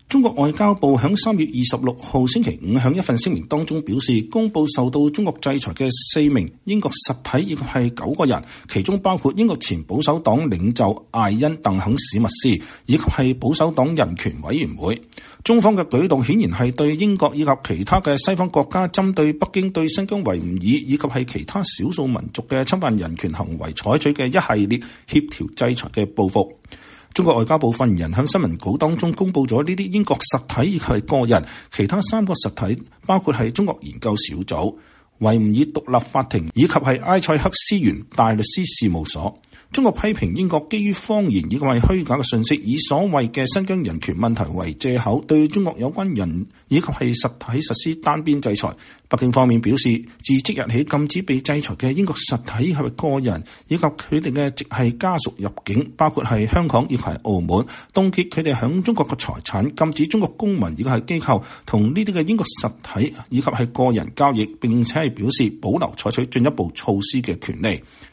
中國外交部喺3月26號星期五喺一份聲明當中表示，公佈受到中國制裁嘅4名英國實體以及係9個人，其中包括英國前保守黨領袖艾恩鄧肯史密斯以及係保守黨人權委員會。中方嘅舉動顯然係對英國以及其他嘅西方國家針對北京對新疆維吾爾以及係其他少數民族嘅侵犯人權行為採取嘅一系列協調制裁嘅報復。中國外交部發言人喺新聞稿當中公佈咗呢啲英國實體以及係個人，其他3個實體包括係中國研究小組、維吾爾獨立法庭以及係埃塞克斯元大律師事務所。中國批評英國基於謊言以及係虛假嘅信息，以所謂嘅新疆人權問題為藉口，對中國有關人以及係實體實施單邊制裁。北京方面表示，自即日起禁止被制裁嘅英國實體以及個人以及佢哋嘅直系家屬入境，包括係香港以及係澳門，凍結佢哋響中國嘅財產，禁止中國公民以及係機構同呢啲嘅英國實體以及係個人交易，並且係表示保留採取進一步措施嘅權利。